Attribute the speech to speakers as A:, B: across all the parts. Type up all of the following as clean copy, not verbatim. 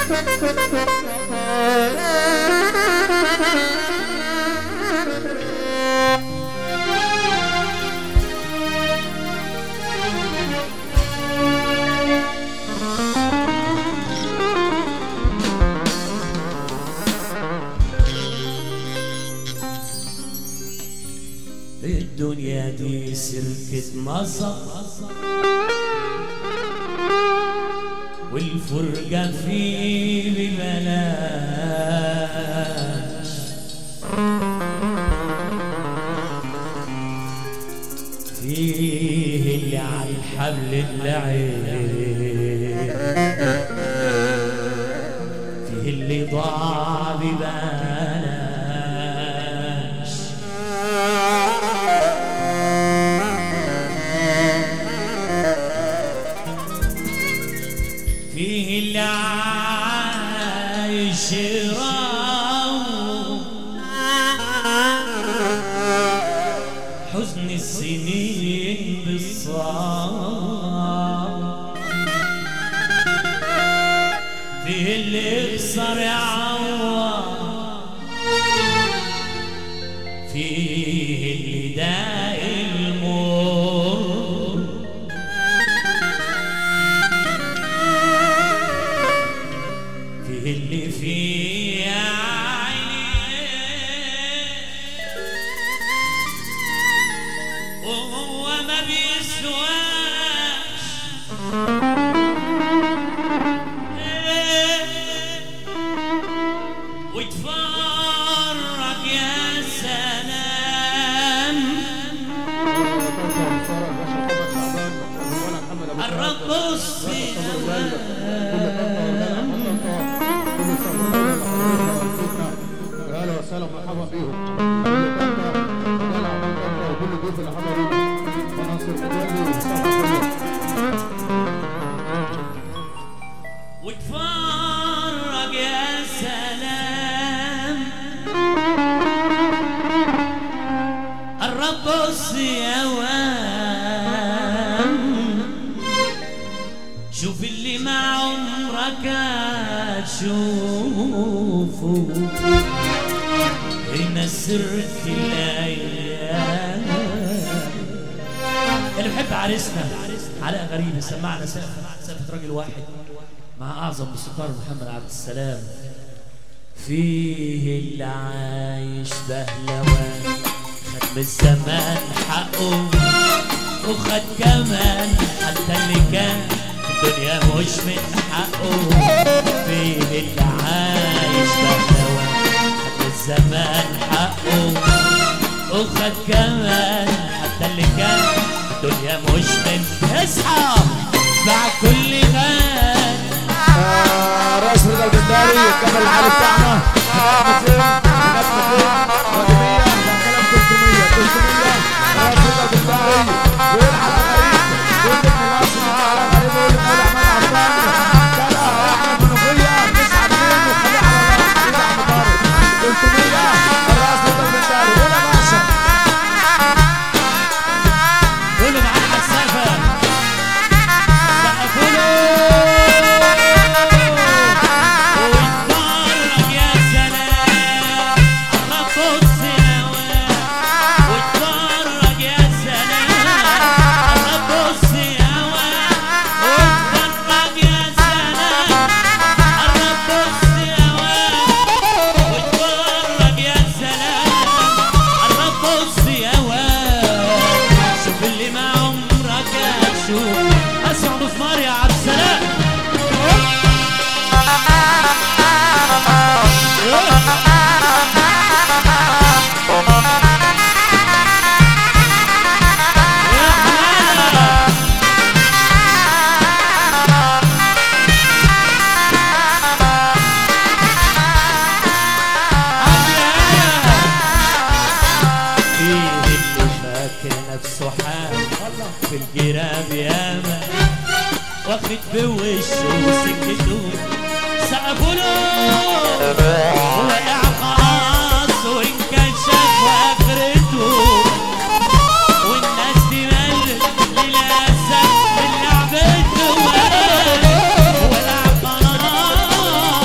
A: الدنيا دي سلكة مصر والفرقة فيه ببلاش، فيه اللي على الحبل اللعين، فيه اللي ضاع ببلاش، فيه اللي عايش يراو حزن السنين بالصعب، فيه اللي يخسر يعوض، فيه اللي داق المر، فيه اللي فيه عينيه وهو ما بيسواش، واتفرج يا سلام قرب بص
B: اهلا وسهلا ومرحبا بيهم وكل الضيوف اللي حضروا وناصر
A: واتفرج يا سلام قرب بص يا وام شوف اللي ما عمرك هتشوفه هنا السر في الايام. اللي بحب عريسنا علاء غريب سمعنا سقفة راجل واحد مع اعظم موسيقار محمد عبد السلام، فيه اللي عايش بهلوان خد من الزمان حقه وخد كمان حتى اللي كان الدنيا مش من حقه، فيه اللي عايش بهلوان خد من الزمان حقه وخد كمان حتى اللي كان الدنيا مش من اصحى مع كل غال.
B: راس رضا البنداري الكاميرا العالي بتاعنا رقمية ده كلام 300 راس رضا البنداري ويلعب غريب والنجم الاصلي على غريب والنجم احمد عبد كلا احمد منوفية 9 جنيه وخليه على رضا مطارد 300 راس رضا البنداري ولا باشا
A: قولوا معانا على السقفة سقفوا له واتفرج يا سلام قرب بص نواه واتفرج يا سلام قرب بص نواه واتفرج يا سلام قرب بص نواه واتفرج يا سلام قرب بص نواه شوف اللي ما عمرك هتشوف. اسمع مسمار يا عبد السلام فيه اللي فاكر نفسه حال في الجراب ياما واخد بوشه وسكته سقفوا له وقع خلاص وانكشف واخرته والناس دي ملت للاسف من لعبته وقع خلاص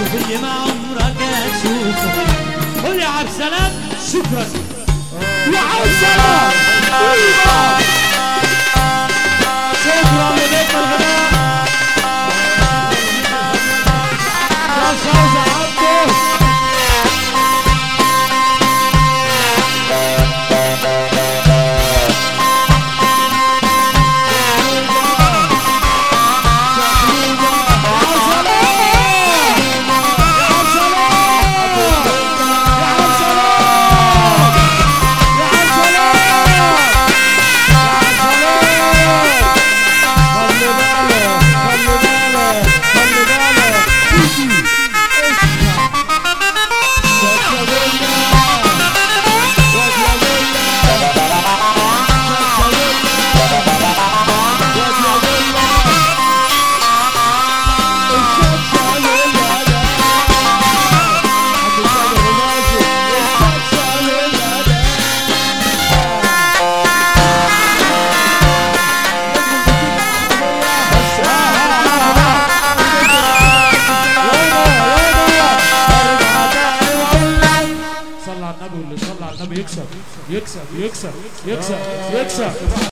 A: واللي ما عمرك هتشوفه. قول يا عبد السلام شكرا
B: يا عبد السلام
A: شكرا لبيت الغناء
B: يا خوزة عبده. صلى على النبي، واللي صلى على النبي يكسب يكسب يكسب يكسب يكسب.